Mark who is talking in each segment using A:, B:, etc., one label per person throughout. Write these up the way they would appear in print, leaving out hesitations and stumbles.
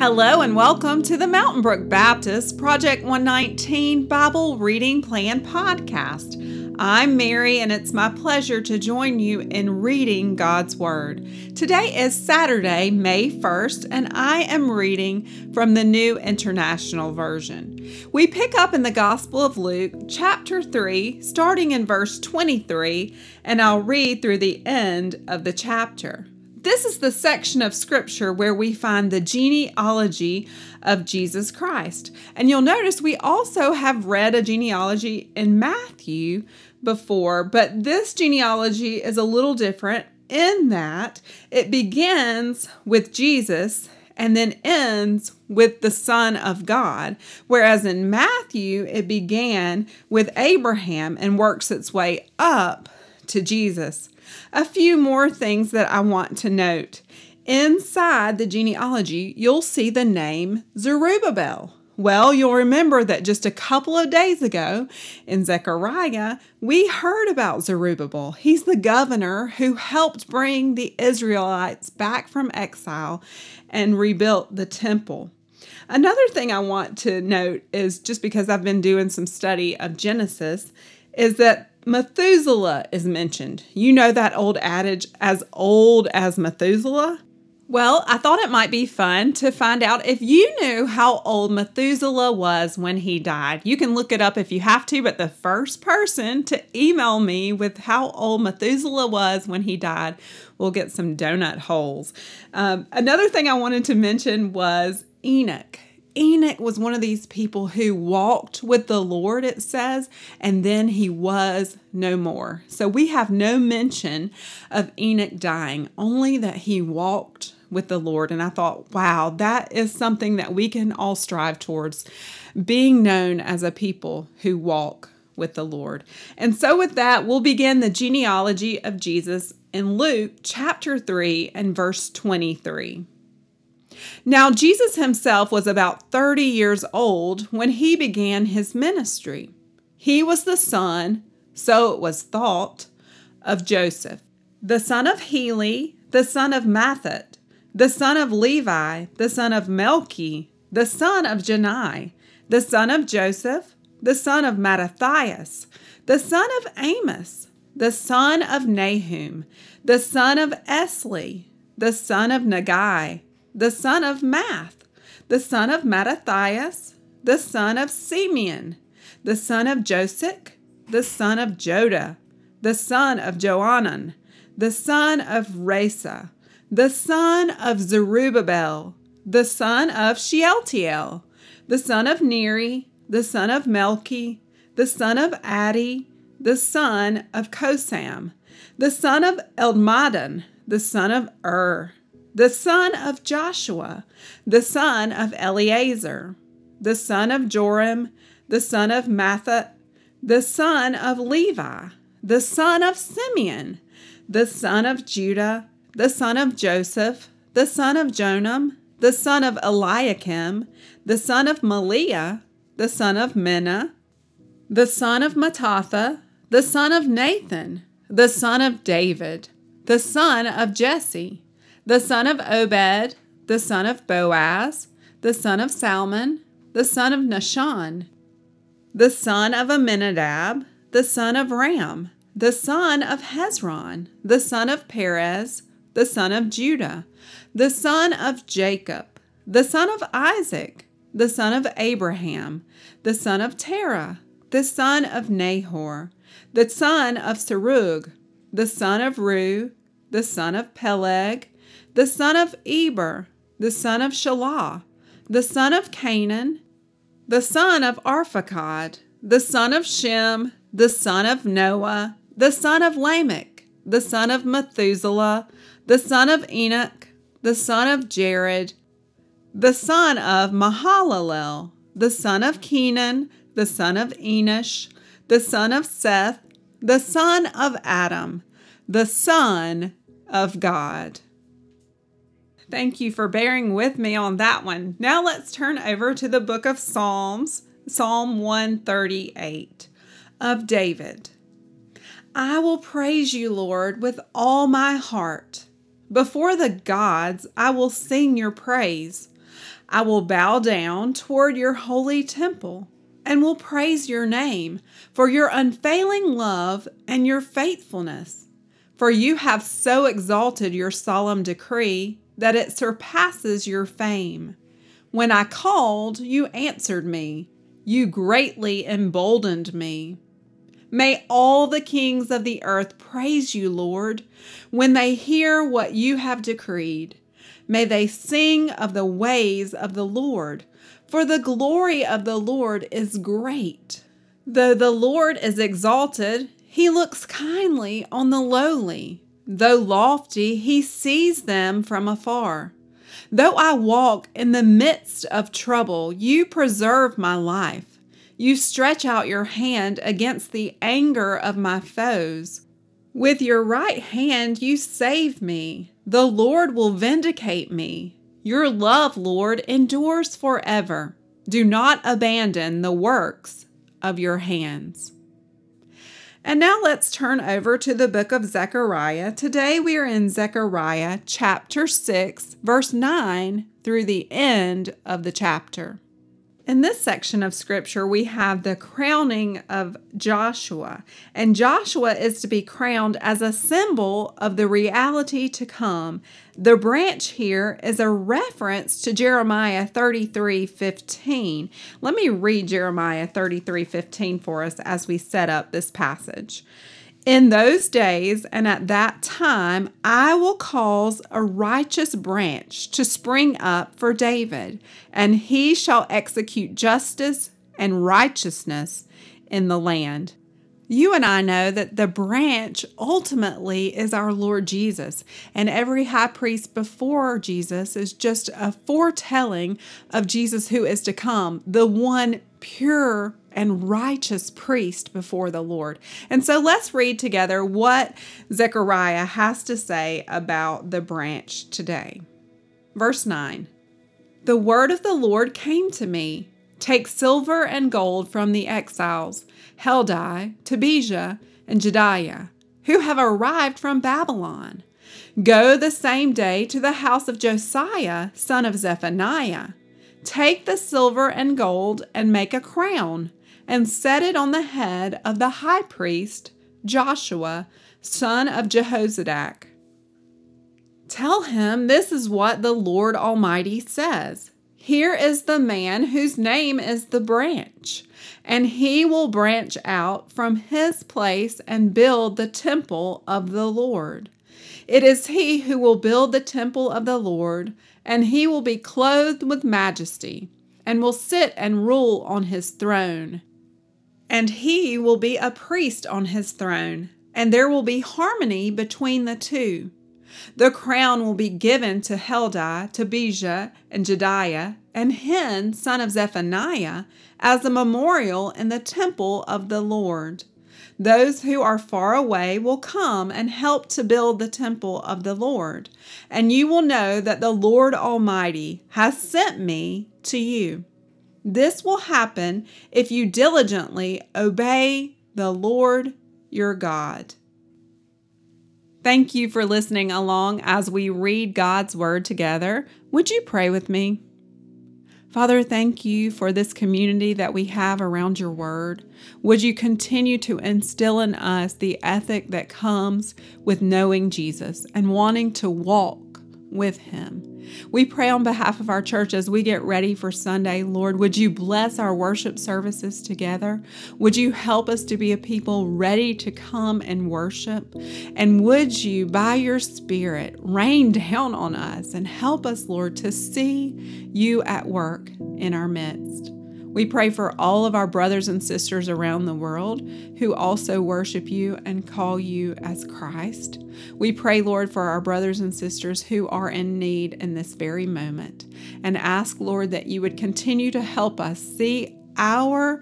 A: Hello and welcome to the Mountain Brook Baptist Project 119 Bible Reading Plan Podcast. I'm Mary and it's my pleasure to join you in reading God's Word. Today is Saturday, May 1st, and I am reading from the New International Version. We pick up in the Gospel of Luke, chapter 3, starting in verse 23, and I'll read through the end of the chapter. This is the section of Scripture where we find the genealogy of Jesus Christ. And you'll notice we also have read a genealogy in Matthew before, but this genealogy is a little different in that it begins with Jesus and then ends with the Son of God, whereas in Matthew it began with Abraham and works its way up to Jesus. A few more things that I want to note. Inside the genealogy, you'll see the name Zerubbabel. Well, you'll remember that just a couple of days ago in Zechariah, we heard about Zerubbabel. He's the governor who helped bring the Israelites back from exile and rebuilt the temple. Another thing I want to note is, just because I've been doing some study of Genesis, is that Methuselah is mentioned. You know that old adage, as old as Methuselah? Well, I thought it might be fun to find out if you knew how old Methuselah was when he died. You can look it up if you have to, but the first person to email me with how old Methuselah was when he died will get some donut holes. Another thing I wanted to mention was Enoch. Enoch was one of these people who walked with the Lord, it says, and then he was no more. So we have no mention of Enoch dying, only that he walked with the Lord. And I thought, wow, that is something that we can all strive towards, being known as a people who walk with the Lord. And so with that, we'll begin the genealogy of Jesus in Luke chapter 3 and verse 23. Now, Jesus himself was about 30 years old when he began his ministry. He was the son, so it was thought, of Joseph, the son of Heli, the son of Matthat, the son of Levi, the son of Melchi, the son of Janai, the son of Joseph, the son of Mattathias, the son of Amos, the son of Nahum, the son of Esli, the son of Nagai, the son of Math, the son of Mattathias, the son of Simeon, the son of Josech, the son of Joda, the son of Joanan, the son of Resa, the son of Zerubbabel, the son of Shealtiel, the son of Neri, the son of Melchi, the son of Addi, the son of Kosam, the son of Elmadam, the son of the son of Joshua, the son of Eleazar, the son of Joram, the son of Matthat, the son of Levi, the son of Simeon, the son of Judah, the son of Joseph, the son of Jonam, the son of Eliakim, the son of Maliah, the son of Menah, the son of Mattatha, the son of Nathan, the son of David, the son of Jesse, the son of Obed, the son of Boaz, the son of Salmon, the son of Nahshon, the son of Amminadab, the son of Ram, the son of Hezron, the son of Perez, the son of Judah, the son of Jacob, the son of Isaac, the son of Abraham, the son of Terah, the son of Nahor, the son of Serug, the son of Ru, the son of Peleg, the son of Eber, the son of Shelah, the son of Canaan, the son of Arphaxad, the son of Shem, the son of Noah, the son of Lamech, the son of Methuselah, the son of Enoch, the son of Jared, the son of Mahalalel, the son of Kenan, the son of Enosh, the son of Seth, the son of Adam, the son of God. Thank you for bearing with me on that one. Now let's turn over to the book of Psalms, Psalm 138 of David. I will praise you, Lord, with all my heart. Before the gods, I will sing your praise. I will bow down toward your holy temple and will praise your name for your unfailing love and your faithfulness. For you have so exalted your solemn decree that it surpasses your fame. When I called, you answered me. You greatly emboldened me. May all the kings of the earth praise you, Lord, when they hear what you have decreed. May they sing of the ways of the Lord, for the glory of the Lord is great. Though the Lord is exalted, he looks kindly on the lowly. Though lofty, he sees them from afar. Though I walk in the midst of trouble, you preserve my life. You stretch out your hand against the anger of my foes. With your right hand you save me. The Lord will vindicate me. Your love, Lord, endures forever. Do not abandon the works of your hands. And now let's turn over to the book of Zechariah. Today we are in Zechariah chapter 6, verse 9 through the end of the chapter. In this section of scripture, we have the crowning of Joshua, and Joshua is to be crowned as a symbol of the reality to come. The branch here is a reference to Jeremiah 33:15. Let me read Jeremiah 33:15 for us as we set up this passage. In those days and at that time, I will cause a righteous branch to spring up for David, and he shall execute justice and righteousness in the land. You and I know that the branch ultimately is our Lord Jesus, and every high priest before Jesus is just a foretelling of Jesus who is to come, the one pure and righteous priest before the Lord. And so let's read together what Zechariah has to say about the branch today. Verse 9, the word of the Lord came to me. Take silver and gold from the exiles, Heldai, Tobijah, and Jedaiah, who have arrived from Babylon. Go the same day to the house of Josiah, son of Zephaniah. Take the silver and gold and make a crown, and set it on the head of the high priest, Joshua, son of Jehozadak. Tell him this is what the Lord Almighty says. Here is the man whose name is the branch, and he will branch out from his place and build the temple of the Lord. It is he who will build the temple of the Lord, and he will be clothed with majesty, and will sit and rule on his throne. And he will be a priest on his throne, and there will be harmony between the two. The crown will be given to Heldai, Tobijah, and Jedaiah, and Hen, son of Zephaniah, as a memorial in the temple of the Lord. Those who are far away will come and help to build the temple of the Lord, and you will know that the Lord Almighty has sent me to you. This will happen if you diligently obey the Lord your God. Thank you for listening along as we read God's Word together. Would you pray with me? Father, thank you for this community that we have around your Word. Would you continue to instill in us the ethic that comes with knowing Jesus and wanting to walk with Him? We pray on behalf of our church as we get ready for Sunday. Lord, would you bless our worship services together? Would you help us to be a people ready to come and worship? And would you, by your Spirit, rain down on us and help us, Lord, to see you at work in our midst? We pray for all of our brothers and sisters around the world who also worship you and call you as Christ. We pray, Lord, for our brothers and sisters who are in need in this very moment, and ask, Lord, that you would continue to help us see our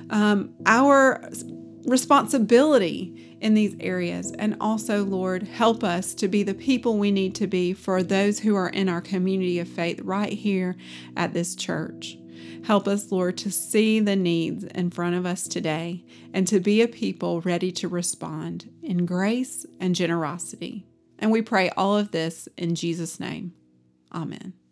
A: responsibility in these areas. And also, Lord, help us to be the people we need to be for those who are in our community of faith right here at this church. Help us, Lord, to see the needs in front of us today and to be a people ready to respond in grace and generosity. And we pray all of this in Jesus' name. Amen.